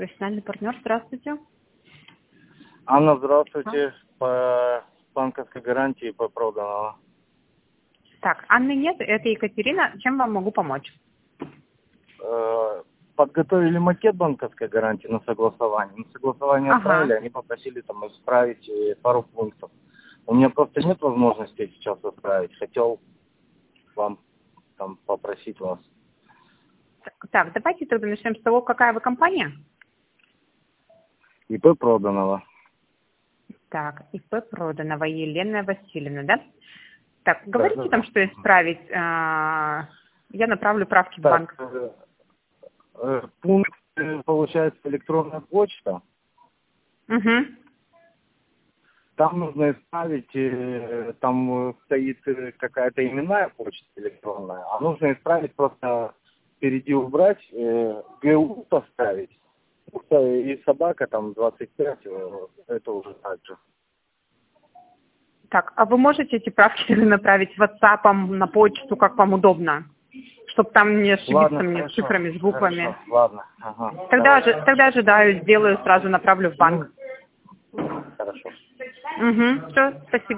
Профессиональный партнер, здравствуйте. Анна, здравствуйте. По банковской гарантии по проданного. Так, Анны нет, это Екатерина. Чем вам могу помочь? Подготовили макет банковской гарантии на согласование. На согласование отправили, они попросили там исправить пару пунктов. У меня просто нет возможности сейчас исправить. Хотел вам там попросить вас. Так, давайте тогда начнем с того, какая вы компания? ИП проданного. Так, ИП Проданова Елена Васильевна, да? Так, говорите там, что исправить. Я направлю правки в банк. Пункт, получается, электронная почта. Угу. Там нужно исправить, там стоит какая-то именная почта электронная, а нужно исправить просто впереди убрать, ГУ поставить. И собака там 25, это уже так же. Так, а вы можете эти правки направить WhatsApp на почту, как вам удобно? Чтобы там не ошибиться мне с цифрами, с буквами. Хорошо, ладно. Ага, тогда ожидаю, сделаю, сразу направлю в банк. Хорошо. Угу, все, спасибо.